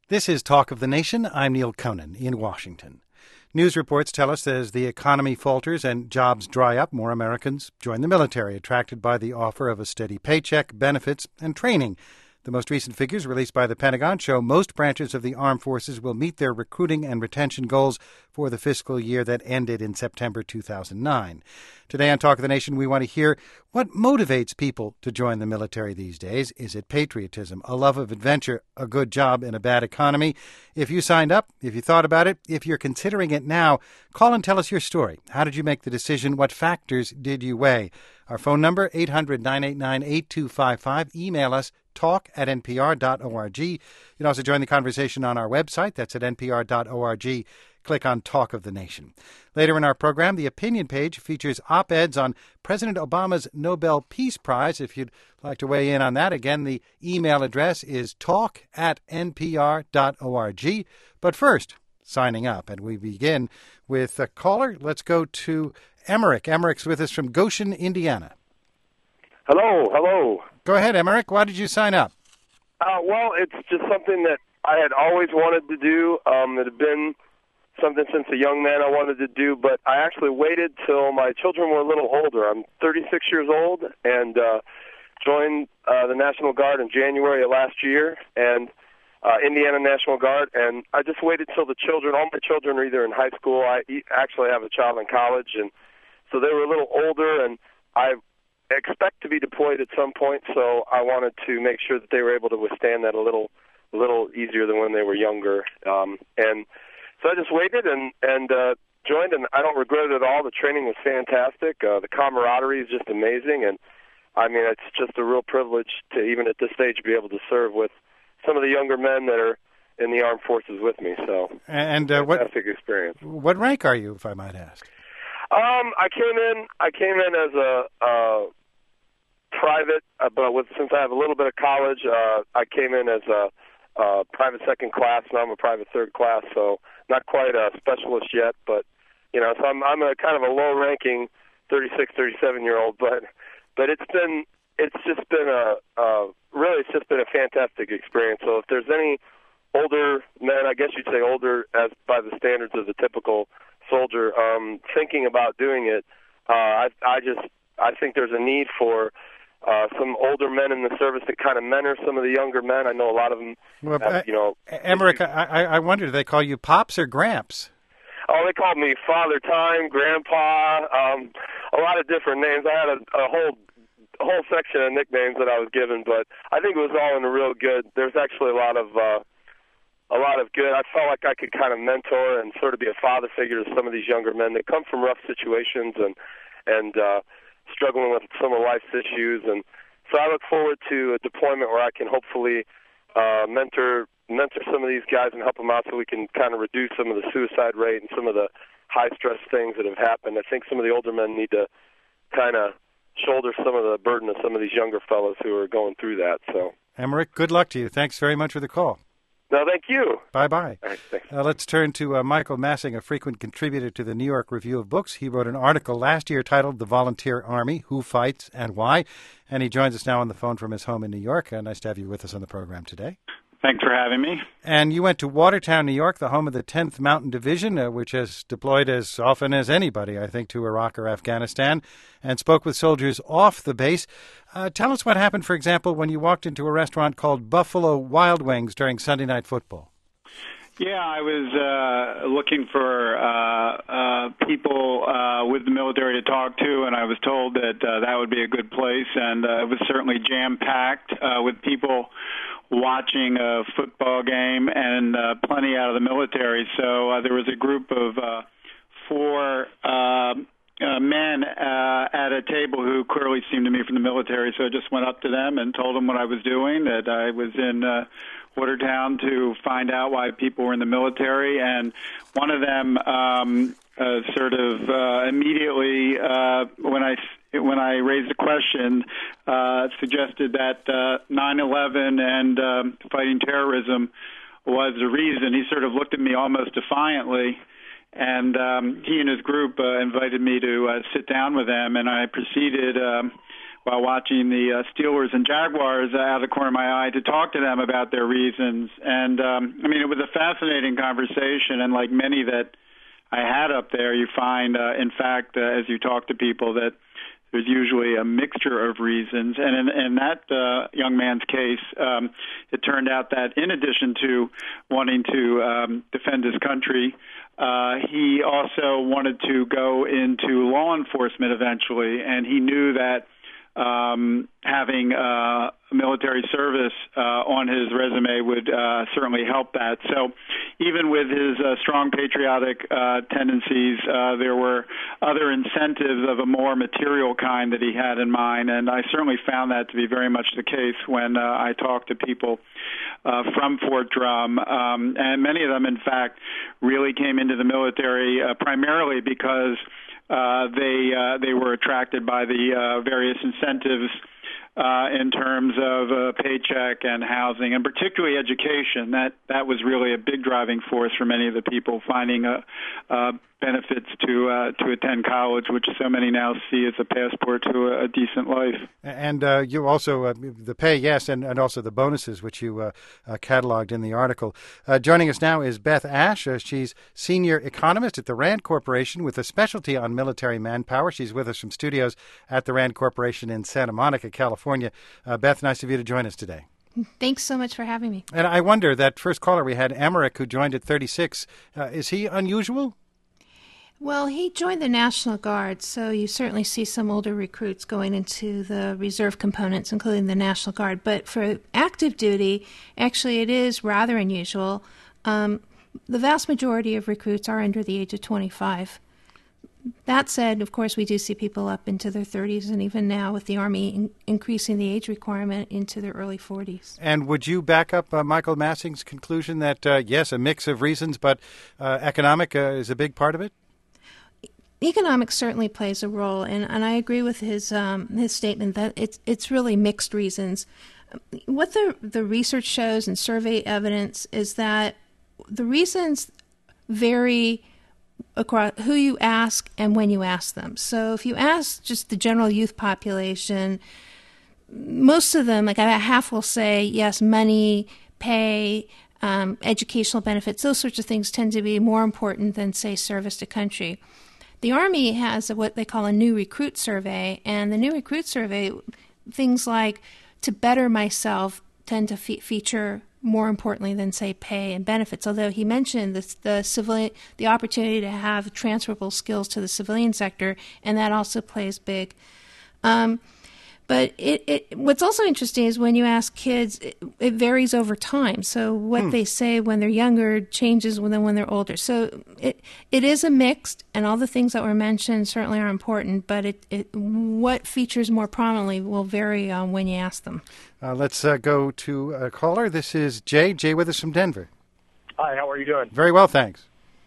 This is Talk of the Nation. I'm Neil Conan in Washington. News reports tell us that as the economy falters and jobs dry up, more Americans join the military, attracted by the offer of a steady paycheck, benefits, and training. The most recent figures released by the Pentagon show most branches of the armed forces will meet their recruiting and retention goals for the fiscal year that ended in September 2009. Today on Talk of the Nation, we want to hear what motivates people to join the military these days. Is it patriotism, a love of adventure, a good job in a bad economy? If you signed up, if you thought about it, if you're considering it now, call and tell us your story. How did you make the decision? What factors did you weigh? Our phone number, 800-989-8255. Email us, talk@npr.org. You can also join the conversation on our website. That's at npr.org. Click on Talk of the Nation. Later in our program, the opinion page features op-eds on President Obama's Nobel Peace Prize. If you'd like to weigh in on that, again, the email address is talk@npr.org. But first, signing up. And we begin with a caller. Let's go to Emmerich. Emmerich's with us from Goshen, Indiana. Hello. Go ahead, Emmerich. Why did you sign up? Well, it's just something that I had always wanted to do. It had been something since a young man I wanted to do, but I actually waited till my children were a little older. I'm 36 years old and joined the National Guard in January of last year, and Indiana National Guard, and I just waited till all my children are either in high school. I actually have a child in college, and so they were a little older, and I expect to be deployed at some point, so I wanted to make sure that they were able to withstand that a little easier than when they were younger. And so I just waited and joined, and I don't regret it at all. The training was fantastic. The camaraderie is just amazing, and I mean, it's just a real privilege to, even at this stage, be able to serve with some of the younger men that are in the armed forces with me. So, and fantastic experience. What rank are you, if I might ask? I came in as a private, but since I have a little bit of college, I came in as a private second class. Now I'm a private third class, so not quite a specialist yet. But so I'm a kind of a low-ranking 36, 37-year-old. But it's just been a fantastic experience. So if there's any older men, I guess you'd say older as by the standards of the typical soldier, thinking about doing it, I think there's a need for some older men in the service to kind of mentor some of the younger men. I know a lot of them. Well, Emmerich, I wonder, do they call you Pops or Gramps? Oh, they called me Father Time, Grandpa, a lot of different names. I had a whole section of nicknames that I was given, but I think it was all in a real good. There's actually a lot of good. I felt like I could kind of mentor and sort of be a father figure to some of these younger men that come from rough situations and struggling with some of life's issues. And so I look forward to a deployment where I can hopefully mentor some of these guys and help them out so we can kind of reduce some of the suicide rate and some of the high-stress things that have happened. I think some of the older men need to kind of shoulder some of the burden of some of these younger fellows who are going through that. So, Emmerich, good luck to you. Thanks very much for the call. No, thank you. Bye-bye. All right, thanks. Let's turn to Michael Massing, a frequent contributor to the New York Review of Books. He wrote an article last year titled The Volunteer Army, Who Fights and Why? And he joins us now on the phone from his home in New York. Nice to have you with us on the program today. Thanks for having me. And you went to Watertown, New York, the home of the 10th Mountain Division, which has deployed as often as anybody, I think, to Iraq or Afghanistan, and spoke with soldiers off the base. Tell us what happened, for example, when you walked into a restaurant called Buffalo Wild Wings during Sunday Night Football. Yeah, I was looking for people with the military to talk to, and I was told that that would be a good place, and it was certainly jam-packed with people watching a football game and plenty out of the military. So there was a group of four men at a table who clearly seemed to me from the military, so I just went up to them and told them what I was doing, that I was in Watertown to find out why people were in the military, and one of them immediately, when I raised the question, suggested that 9/11 and fighting terrorism was the reason. He sort of looked at me almost defiantly, and he and his group invited me to sit down with them, and I proceeded while watching the Steelers and Jaguars out of the corner of my eye to talk to them about their reasons. And, it was a fascinating conversation, and like many that I had up there, you find, in fact, as you talk to people, that there's usually a mixture of reasons. And in that young man's case, it turned out that in addition to wanting to defend his country, he also wanted to go into law enforcement eventually, and he knew that having military service on his resume would certainly help that. So even with his strong patriotic tendencies, there were other incentives of a more material kind that he had in mind, and I certainly found that to be very much the case when I talked to people from Fort Drum, and many of them, in fact, really came into the military primarily because they were attracted by the various incentives in terms of paycheck and housing, and particularly education. That was really a big driving force for many of the people finding benefits to attend college, which so many now see as a passport to a decent life. And you also, the pay, yes, and also the bonuses, which you cataloged in the article. Joining us now is Beth Ash. She's senior economist at the Rand Corporation with a specialty on military manpower. She's with us from studios at the Rand Corporation in Santa Monica, California. Beth, nice of you to join us today. Thanks so much for having me. And I wonder, that first caller we had, Emmerich, who joined at 36, is he unusual? Well, he joined the National Guard, so you certainly see some older recruits going into the reserve components, including the National Guard. But for active duty, actually it is rather unusual. The vast majority of recruits are under the age of 25. That said, of course, we do see people up into their 30s, and even now with the Army increasing the age requirement into their early 40s. And would you back up Michael Massing's conclusion that, yes, a mix of reasons, but economic is a big part of it? Economics certainly plays a role, and I agree with his statement that it's really mixed reasons. What the research shows and survey evidence is that the reasons vary across who you ask and when you ask them. So if you ask just the general youth population, most of them, like about half, will say yes, money, pay, educational benefits, those sorts of things tend to be more important than, say, service to country. The Army has what they call a new recruit survey, and the new recruit survey, things like to better myself tend to feature more importantly than, say, pay and benefits. Although he mentioned the opportunity to have transferable skills to the civilian sector, and that also plays big. But what's also interesting is when you ask kids, it varies over time. So what they say when they're younger changes when they're older. So it is a mixed, and all the things that were mentioned certainly are important, but what features more prominently will vary when you ask them. Let's go to a caller. This is Jay. Jay with us from Denver. Hi, how are you doing? Very well, thanks.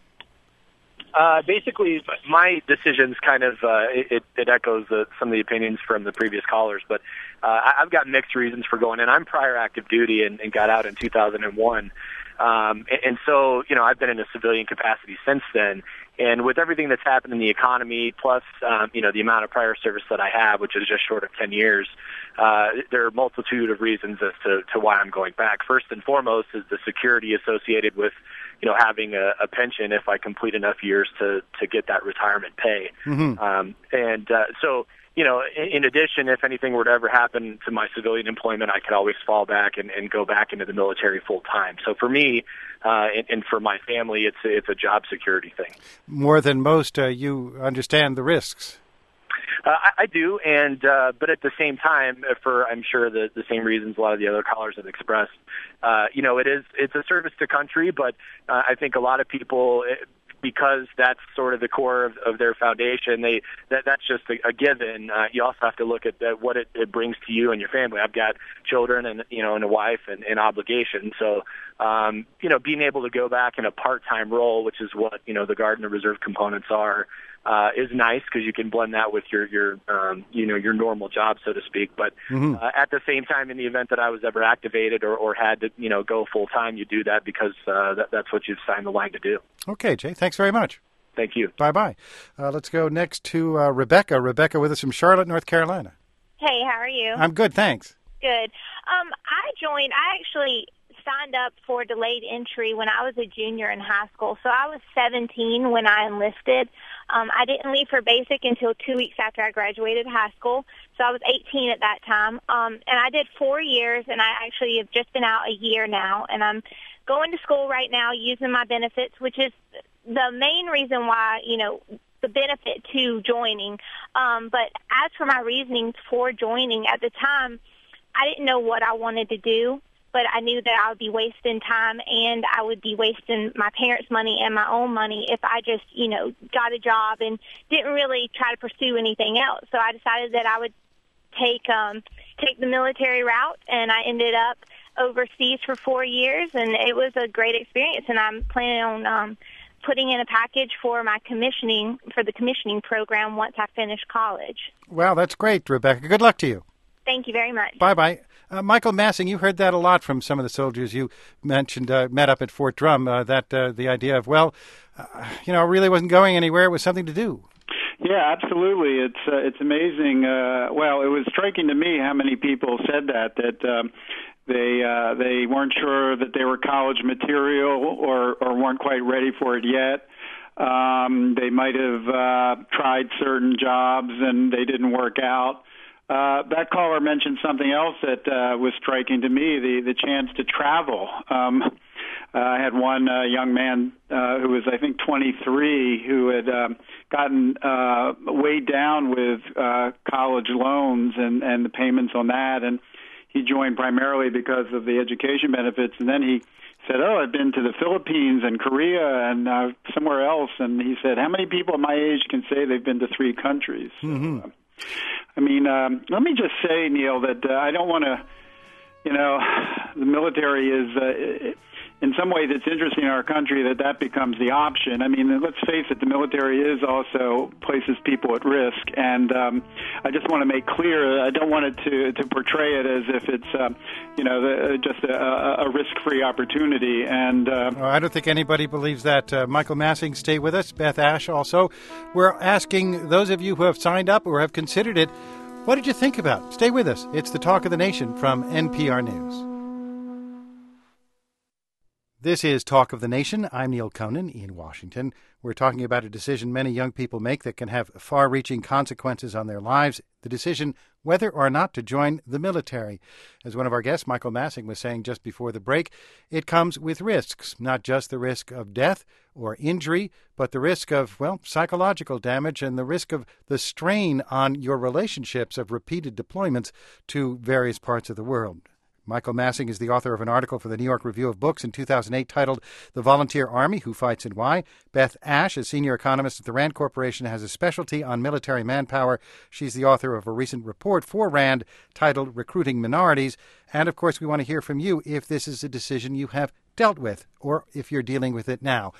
Basically, my decision's kind of it echoes some of the opinions from the previous callers, but I've got mixed reasons for going in. I'm prior active duty and got out in 2001, and so I've been in a civilian capacity since then. And with everything that's happened in the economy, plus the amount of prior service that I have, which is just short of 10 years, there are a multitude of reasons as to why I'm going back. First and foremost is the security associated with having a pension if I complete enough years to get that retirement pay. Mm-hmm. So in addition, if anything were to ever happen to my civilian employment, I could always fall back and go back into the military full time. So for me and for my family, it's a job security thing. More than most, you understand the risks. I do, but at the same time, for I'm sure the same reasons a lot of the other callers have expressed, it's a service to country, but I think a lot of people, because that's sort of the core of their foundation, that's just a given. You also have to look at what it brings to you and your family. I've got children and a wife and obligations, so being able to go back in a part-time role, which is what the Guard and the Reserve components are, is nice because you can blend that with your normal job, so to speak. But at the same time, in the event that I was ever activated or had to go full time, you do that because that's what you've signed the line to do. Okay, Jay. Thanks very much. Thank you. Bye bye. Let's go next to Rebecca. Rebecca with us from Charlotte, North Carolina. Hey, how are you? I'm good, thanks. Good. I actually signed up for delayed entry when I was a junior in high school. So I was 17 when I enlisted. I didn't leave for basic until 2 weeks after I graduated high school. So I was 18 at that time. And I did 4 years, and I actually have just been out a year now. And I'm going to school right now using my benefits, which is the main reason why, the benefit to joining. But as for my reasonings for joining, at the time, I didn't know what I wanted to do, but I knew that I would be wasting time and I would be wasting my parents' money and my own money if I just, got a job and didn't really try to pursue anything else. So I decided that I would take the military route, and I ended up overseas for 4 years, and it was a great experience, and I'm planning on putting in a package for the commissioning program once I finish college. Well, that's great, Rebecca. Good luck to you. Thank you very much. Bye-bye. Michael Massing, you heard that a lot from some of the soldiers you mentioned met up at Fort Drum, the idea of, it really wasn't going anywhere. It was something to do. Yeah, absolutely. It's amazing. It was striking to me how many people said that they weren't sure that they were college material or weren't quite ready for it yet. They might have tried certain jobs and they didn't work out. That caller mentioned something else that was striking to me, the chance to travel. I had one young man who was, I think, 23, who had gotten weighed down with college loans and the payments on that, and he joined primarily because of the education benefits, and then he said, I've been to the Philippines and Korea and somewhere else, and he said, how many people at my age can say they've been to 3 countries? Mm-hmm. Let me just say, Neil, that I don't want to, the military is, in some ways it's interesting in our country that becomes the option. Let's face it, the military is also places people at risk, and I just want to make clear, I don't want it to portray it as if it's, just a risk-free opportunity. And I don't think anybody believes that. Michael Massing, stay with us. Beth Ash also. We're asking those of you who have signed up or have considered it, what did you think about it? Stay with us. It's the Talk of the Nation from NPR News. This is Talk of the Nation. I'm Neil Conan in Washington. We're talking about a decision many young people make that can have far-reaching consequences on their lives, the decision whether or not to join the military. As one of our guests, Michael Massing, was saying just before the break, it comes with risks, not just the risk of death or injury, but the risk of, psychological damage and the risk of the strain on your relationships of repeated deployments to various parts of the world. Michael Massing is the author of an article for the New York Review of Books in 2008 titled The Volunteer Army, Who Fights and Why. Beth Ash, a senior economist at the RAND Corporation, has a specialty on military manpower. She's the author of a recent report for RAND titled Recruiting Minorities. And, of course, we want to hear from you if this is a decision you have dealt with or if you're dealing with it now.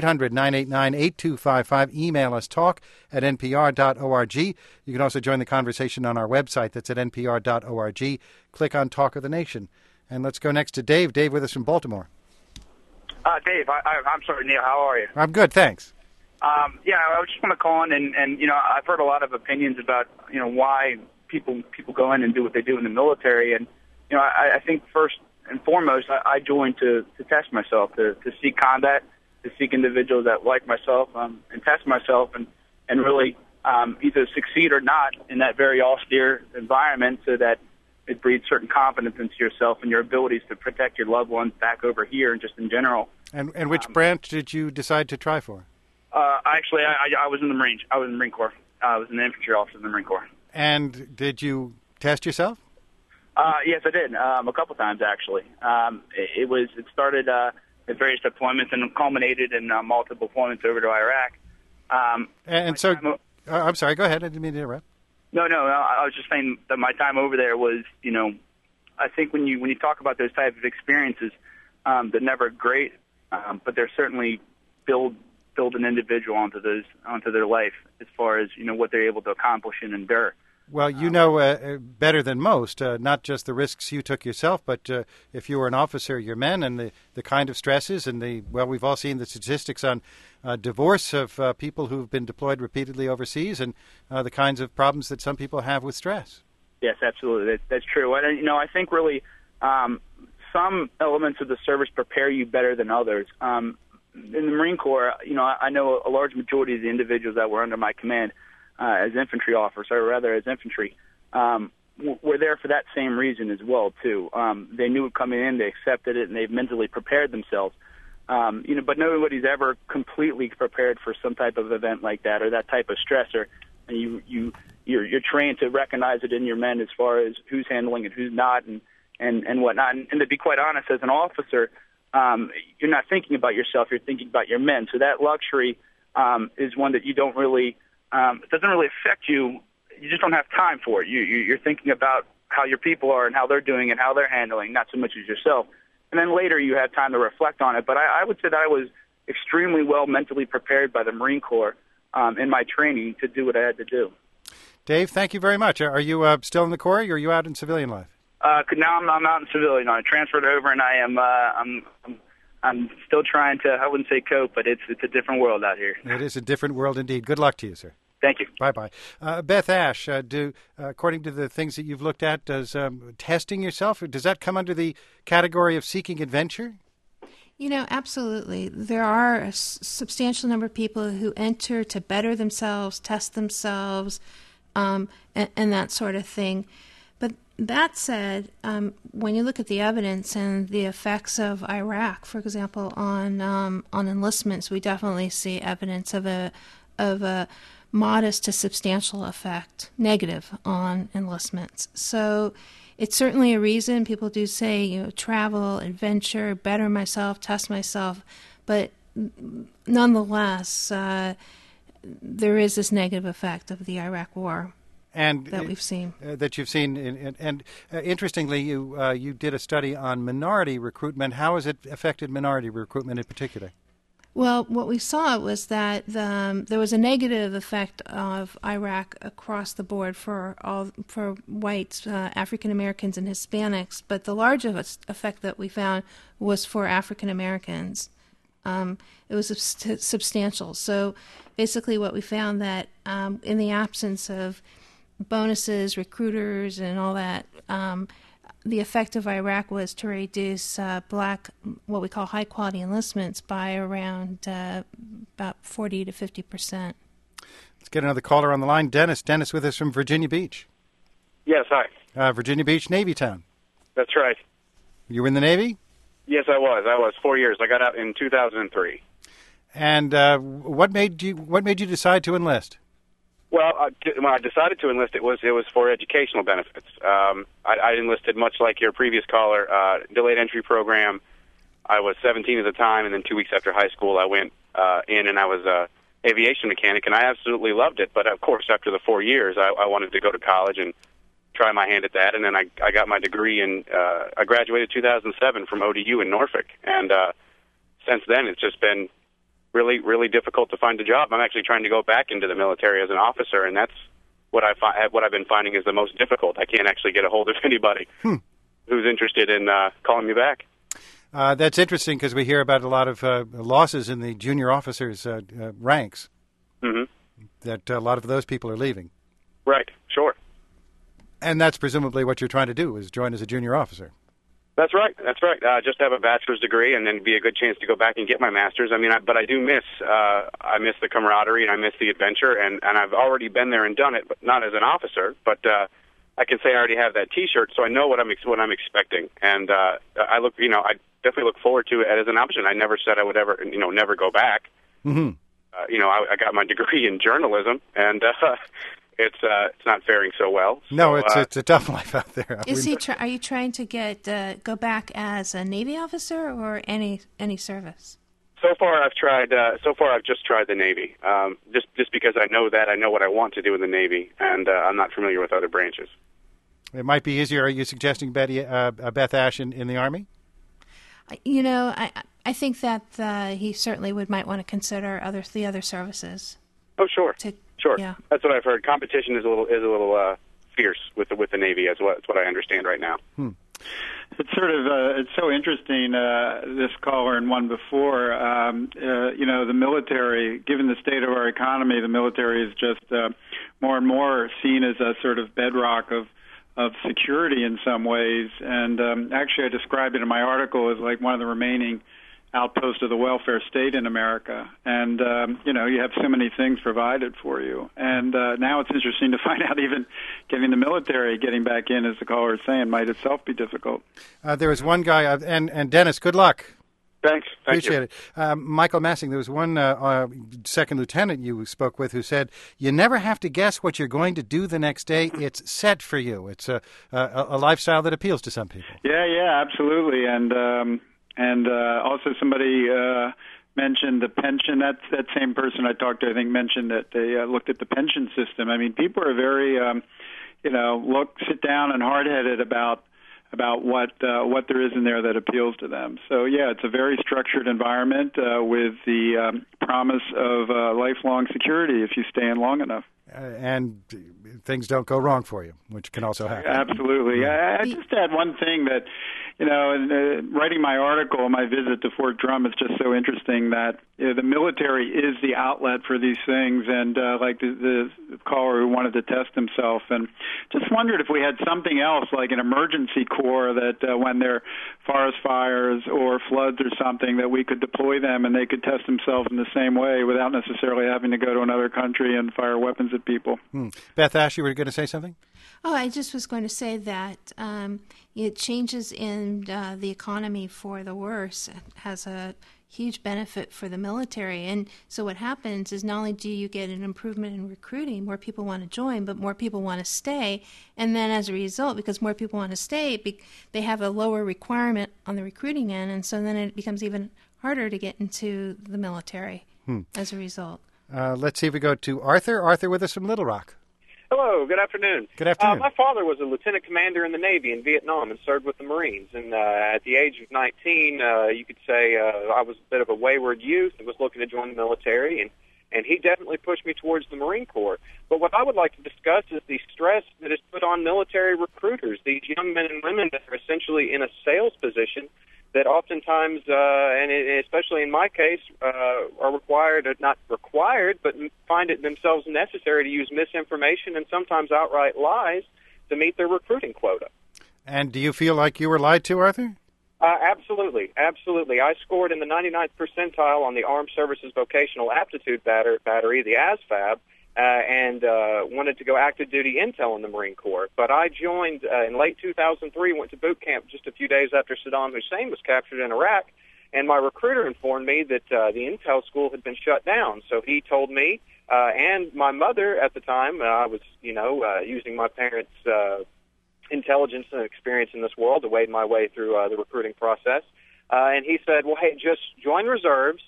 800-989-8255. Email us talk@npr.org. You can also join the conversation on our website. That's at npr.org. Click on Talk of the Nation. And let's go next to Dave. Dave with us from Baltimore. Dave, I'm sorry, Neil. How are you? I'm good, thanks. I just want to call in and I've heard a lot of opinions about, why people go in and do what they do in the military. And, I think first and foremost, I joined to test myself, to seek combat, to seek individuals that like myself, and test myself and really either succeed or not in that very austere environment so that it breeds certain confidence into yourself and your abilities to protect your loved ones back over here and just in general. And which branch did you decide to try for? Actually, I was in the Marines. I was in the Marine Corps. I was an infantry officer in the Marine Corps. And did you test yourself? Yes, I did. A couple times, actually. It started at various deployments and culminated in multiple deployments over to Iraq. I'm sorry, go ahead. I didn't mean to interrupt. No, I was just saying that my time over there was, I think when you talk about those type of experiences, they're never great, but they're certainly build an individual onto their life as far as, what they're able to accomplish and endure. Well, you know better than most, not just the risks you took yourself, but if you were an officer, your men, and the kind of stresses and we've all seen the statistics on divorce of people who've been deployed repeatedly overseas and the kinds of problems that some people have with stress. Yes, absolutely. That's true. And, I think really some elements of the service prepare you better than others. In the Marine Corps, I know a large majority of the individuals that were under my command as infantry officers, or rather as infantry, were there for that same reason as well, too. They knew it coming in, they accepted it, and they've mentally prepared themselves. But nobody's ever completely prepared for some type of event like that or that type of stressor. And you're trained to recognize it in your men as far as who's handling it, who's not, and whatnot. And to be quite honest, as an officer, you're not thinking about yourself, you're thinking about your men. So that luxury is one that you don't really, it doesn't really affect you. You just don't have time for it. You're thinking about how your people are and how they're doing and how they're handling, not so much as yourself. And then later you have time to reflect on it. But I would say that I was extremely well mentally prepared by the Marine Corps in my training to do what I had to do. Dave, thank you very much. Are you still in the Corps, or are you out in civilian life? Now I'm out in civilian. I transferred over, and I am I'm still trying to, I wouldn't say cope, but it's a different world out here. It is a different world indeed. Good luck to you, sir. Thank you. Bye-bye. Beth Ash, according to the things that you've looked at, does testing yourself, does that come under the category of seeking adventure? Absolutely. There are a substantial number of people who enter to better themselves, test themselves, and that sort of thing. But that said, when you look at the evidence and the effects of Iraq, for example, on enlistments, we definitely see evidence of a modest to substantial effect, negative, on enlistments. So it's certainly a reason. People do say, travel, adventure, better myself, test myself. But nonetheless, there is this negative effect of the Iraq War that we've seen. That you've seen. And interestingly, you did a study on minority recruitment. How has it affected minority recruitment in particular? Well, what we saw was that there was a negative effect of Iraq across the board for whites, African Americans, and Hispanics, but the largest effect that we found was for African Americans. It was substantial. So basically what we found that in the absence of bonuses, recruiters, and all that, the effect of Iraq was to reduce black, what we call high-quality enlistments, by around about 40 to 50%. Let's get another caller on the line. Dennis with us from Virginia Beach. Yes, hi. Virginia Beach, Navy town. That's right. You were in the Navy? Yes, I was 4 years. I got out in 2003. And what made you decide to enlist? Well, when I decided to enlist, it was for educational benefits. I enlisted much like your previous caller, delayed entry program. I was 17 at the time, and then 2 weeks after high school, I went in, and I was a aviation mechanic, and I absolutely loved it. But of course, after the 4 years, I wanted to go to college and try my hand at that. And then I got my degree, and I graduated 2007 from ODU in Norfolk. And since then, it's just been really, really difficult to find a job. I'm actually trying to go back into the military as an officer, and that's what I've been finding is the most difficult. I can't actually get a hold of anybody who's interested in calling me back. That's interesting because we hear about a lot of losses in the junior officers' ranks. Mm-hmm. That a lot of those people are leaving. Right, sure. And that's presumably what you're trying to do, is join as a junior officer. That's right. Just have a bachelor's degree and then be a good chance to go back and get my master's. But I do miss the camaraderie and I miss the adventure, and I've already been there and done it, but not as an officer. But I can say I already have that T-shirt, so I know what I'm expecting, and I definitely look forward to it as an option. I never said I would ever, never go back. Mm-hmm. I got my degree in journalism, and it's not faring so well. No, it's a tough life out there. Are you trying to go back as a Navy officer or any service? So far, I've just tried the Navy, just because I know what I want to do in the Navy, and I'm not familiar with other branches. It might be easier. Are you suggesting Beth Ash in the Army? I think that he certainly might want to consider the other services. Oh, sure. Sure. Yeah. That's what I've heard. Competition is a little fierce with the Navy, that's what I understand right now. It's sort of it's so interesting. This caller and one before, the military. Given the state of our economy, the military is just more and more seen as a sort of bedrock of security in some ways. And actually, I described it in my article as like one of the remaining outpost of the welfare state in America. And, you have so many things provided for you. And now it's interesting to find out even getting the military getting back in, as the caller is saying, might itself be difficult. There was one guy, and Dennis, good luck. Thanks. Appreciate it. Michael Massing, there was one second lieutenant you spoke with who said, you never have to guess what you're going to do the next day. It's set for you. It's a lifestyle that appeals to some people. Yeah, absolutely. And also somebody mentioned the pension. That same person I talked to, I think, mentioned that they looked at the pension system. I mean, people are very, sit down and hard-headed about what there is in there that appeals to them. So, yeah, it's a very structured environment with the promise of lifelong security if you stay in long enough. And things don't go wrong for you, which can also happen. Absolutely. I just add one thing that, writing my article, my visit to Fort Drum is just so interesting that the military is the outlet for these things, and like the caller who wanted to test himself, and just wondered if we had something else like an emergency corps that when there are forest fires or floods or something, that we could deploy them and they could test themselves in the same way without necessarily having to go to another country and fire weapons at people. Beth Ash, you were going to say something? Oh, I just was going to say that changes in the economy for the worse has a huge benefit for the military. And so what happens is not only do you get an improvement in recruiting, more people want to join, but more people want to stay. And then as a result, because more people want to stay, they have a lower requirement on the recruiting end. And so then it becomes even harder to get into the military as a result. Let's see if we go to Arthur. Arthur with us from Little Rock. Hello, good afternoon. Good afternoon. My father was a lieutenant commander in the Navy in Vietnam and served with the Marines. And at the age of 19, you could say I was a bit of a wayward youth and was looking to join the military. And he definitely pushed me towards the Marine Corps. But what I would like to discuss is the stress that is put on military recruiters, these young men and women that are essentially in a sales position that oftentimes, and especially in my case, are required, or not required, but find it themselves necessary to use misinformation and sometimes outright lies to meet their recruiting quota. And do you feel like you were lied to, Arthur? Absolutely. I scored in the 99th percentile on the Armed Services Vocational Aptitude Battery, the ASVAB, and wanted to go active duty intel in the Marine Corps. But I joined in late 2003, went to boot camp just a few days after Saddam Hussein was captured in Iraq, and my recruiter informed me that the intel school had been shut down. So he told me, and my mother at the time, I was, using my parents' intelligence and experience in this world to wade my way through the recruiting process. And he said, well, hey, just join reserves.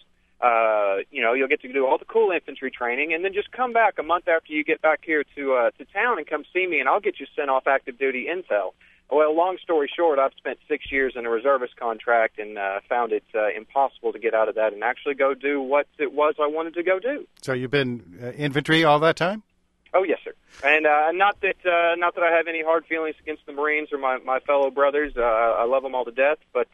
You'll get to do all the cool infantry training, and then just come back a month after you get back here to town and come see me, and I'll get you sent off active duty intel. Well, long story short, I've spent 6 years in a reservist contract and found it impossible to get out of that and actually go do what it was I wanted to go do. So you've been infantry all that time? Oh, yes, sir. And not that I have any hard feelings against the Marines or my fellow brothers. I love them all to death, but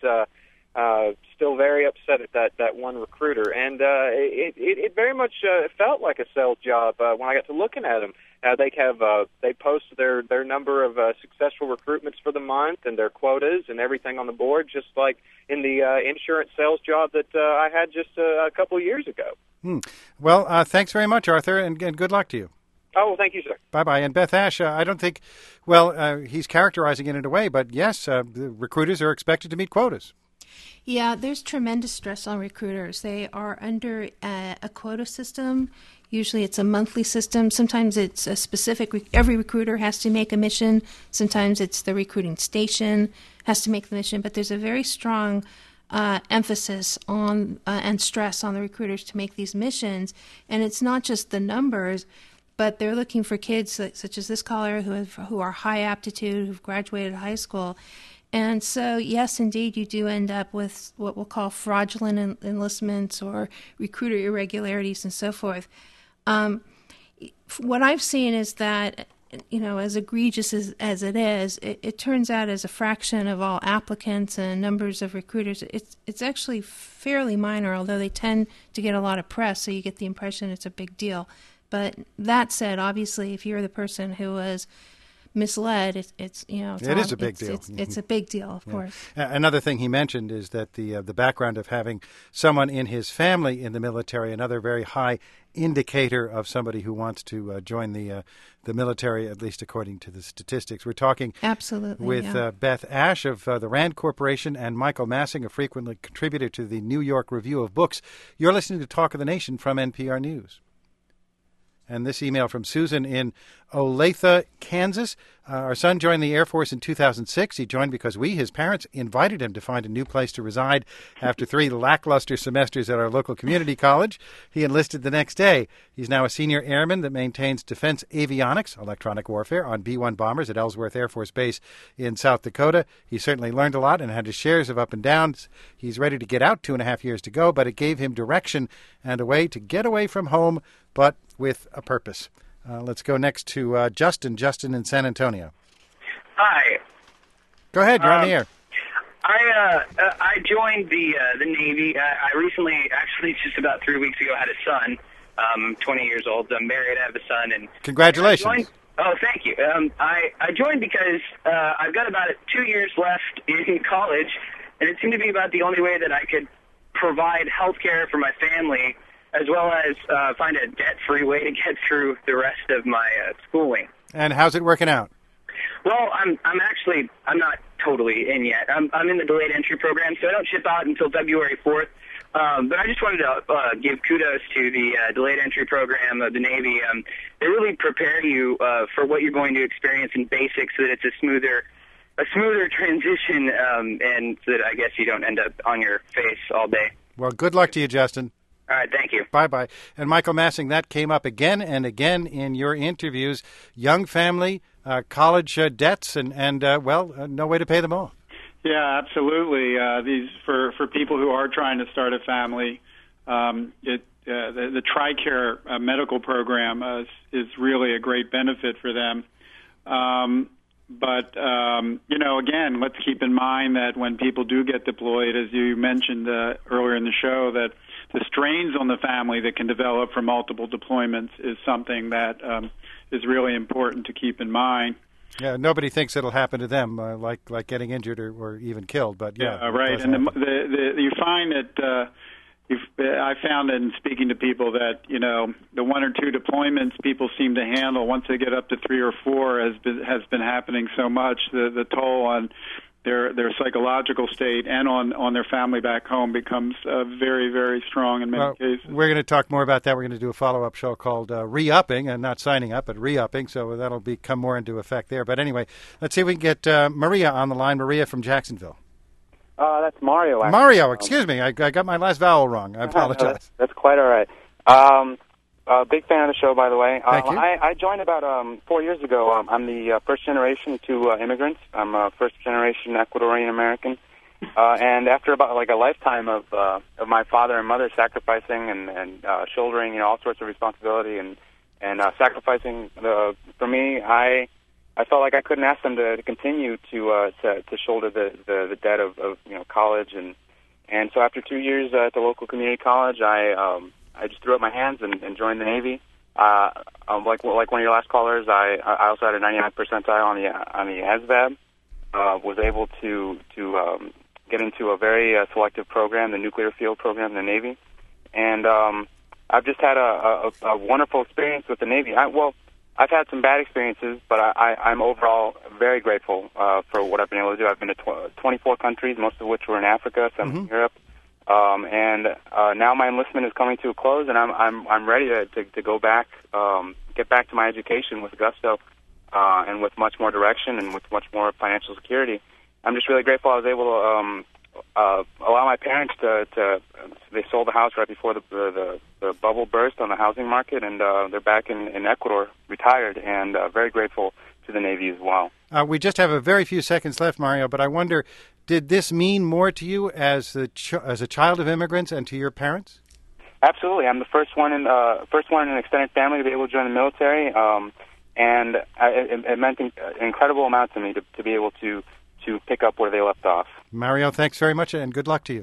still very upset at that one recruiter. And it very much felt like a sales job when I got to looking at them. They post their number of successful recruitments for the month and their quotas and everything on the board, just like in the insurance sales job that I had just a couple of years ago. Well, thanks very much, Arthur, and good luck to you. Oh, well, thank you, sir. Bye-bye. And Beth Ash, I don't think, he's characterizing it in a way, but yes, the recruiters are expected to meet quotas. Yeah, there's tremendous stress on recruiters. They are under a quota system. Usually it's a monthly system. Sometimes it's a specific, every recruiter has to make a mission. Sometimes it's the recruiting station has to make the mission. But there's a very strong emphasis on and stress on the recruiters to make these missions. And it's not just the numbers, but they're looking for kids such as this caller who are high aptitude, who've graduated high school. And so, yes, indeed, you do end up with what we'll call fraudulent enlistments or recruiter irregularities and so forth. What I've seen is that, as egregious as it is, it turns out as a fraction of all applicants and numbers of recruiters, it's actually fairly minor, although they tend to get a lot of press, so you get the impression it's a big deal. But that said, obviously, if you're the person who was misled, it's it is a big deal. It's a big deal, of course. Another thing he mentioned is that the background of having someone in his family in the military, another very high indicator of somebody who wants to join the military, at least according to the statistics. We're talking absolutely with Beth Ash of the Rand Corporation and Michael Massing, a frequent contributor to the New York Review of Books. You're listening to Talk of the Nation from NPR News. And this email from Susan in Olathe, Kansas. Our son joined the Air Force in 2006. He joined because we, his parents, invited him to find a new place to reside after 3 lackluster semesters at our local community college. He enlisted the next day. He's now a senior airman that maintains defense avionics, electronic warfare, on B-1 bombers at Ellsworth Air Force Base in South Dakota. He certainly learned a lot and had his shares of up and downs. He's ready to get out, 2.5 years to go, but it gave him direction and a way to get away from home, but with a purpose. Let's go next to Justin. Justin in San Antonio. Hi. Go ahead. You're on the air. I joined the Navy. I recently, actually, just about 3 weeks ago, had a son. I'm 20 years old. I'm married. I have a son. And congratulations. Oh, thank you. I joined because I've got about 2 years left in college, and it seemed to be about the only way that I could provide health care for my family, as well as find a debt-free way to get through the rest of my schooling. And how's it working out? Well, I'm not totally in yet. I'm in the delayed entry program, so I don't ship out until February 4th. But I just wanted to give kudos to the delayed entry program of the Navy. They really prepare you for what you're going to experience in basics, so that it's a smoother transition, and so that I guess you don't end up on your face all day. Well, good luck to you, Justin. All right, thank you. Bye-bye. And Michael Massing, that came up again and again in your interviews. Young family, college debts, and no way to pay them off. Yeah, absolutely. These for people who are trying to start a family, the TRICARE medical program is really a great benefit for them. But again, let's keep in mind that when people do get deployed, as you mentioned earlier in the show, that the strains on the family that can develop from multiple deployments is something that is really important to keep in mind. Yeah, nobody thinks it'll happen to them, like getting injured or even killed. But yeah, right. And you find that I found in speaking to people that the 1 or 2 deployments people seem to handle. Once they get up to 3 or 4, has been happening so much. The toll on their psychological state and on their family back home becomes very, very strong in many cases. We're going to talk more about that. We're going to do a follow-up show called Re-Upping, and not signing up, but Re-Upping, so that'll come more into effect there. But anyway, let's see if we can get Maria on the line. Maria from Jacksonville. That's Mario. Actually. Mario, excuse me. I got my last vowel wrong. I apologize. That's quite all right. Big fan of the show, by the way. Thank you. I joined about 4 years ago. I'm the first generation to immigrants. I'm a first generation Ecuadorian American. And after about a lifetime of my father and mother sacrificing and shouldering all sorts of responsibility and sacrificing for me, I felt like I couldn't ask them to continue to shoulder the debt of college, and so after 2 years at the local community college, I just threw up my hands and joined the Navy. Like one of your last callers, I also had a 99th percentile on the ASVAB. Was able to get into a very selective program, the nuclear field program in the Navy, and I've just had a wonderful experience with the Navy. I've had some bad experiences, but I'm overall very grateful for what I've been able to do. I've been to 24 countries, most of which were in Africa, some in Europe, and now my enlistment is coming to a close, and I'm ready to go back, get back to my education with gusto, and with much more direction and with much more financial security. I'm just really grateful I was able to allow my parents they sold the house right before the bubble burst on the housing market, and they're back in Ecuador, retired, and very grateful to the Navy as well. We just have a very few seconds left, Mario, but I wonder, did this mean more to you as a child of immigrants and to your parents? Absolutely. I'm the first one in an extended family to be able to join the military, and it meant an incredible amount to me to be able to pick up where they left off. Mario, thanks very much, and good luck to you.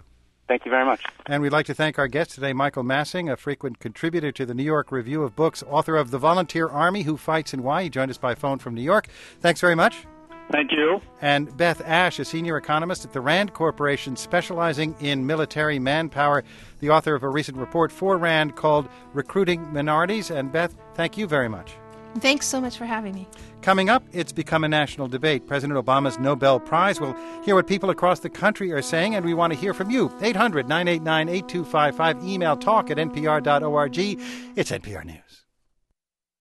Thank you very much. And we'd like to thank our guest today, Michael Massing, a frequent contributor to the New York Review of Books, author of The Volunteer Army, Who Fights and Why. He joined us by phone from New York. Thanks very much. Thank you. And Beth Ash, a senior economist at the RAND Corporation, specializing in military manpower, the author of a recent report for RAND called Recruiting Minorities. And Beth, thank you very much. Thanks so much for having me. Coming up, it's become a national debate. President Obama's Nobel Prize. We'll hear what people across the country are saying, and we want to hear from you. 800-989-8255. Email talk@npr.org. It's NPR News.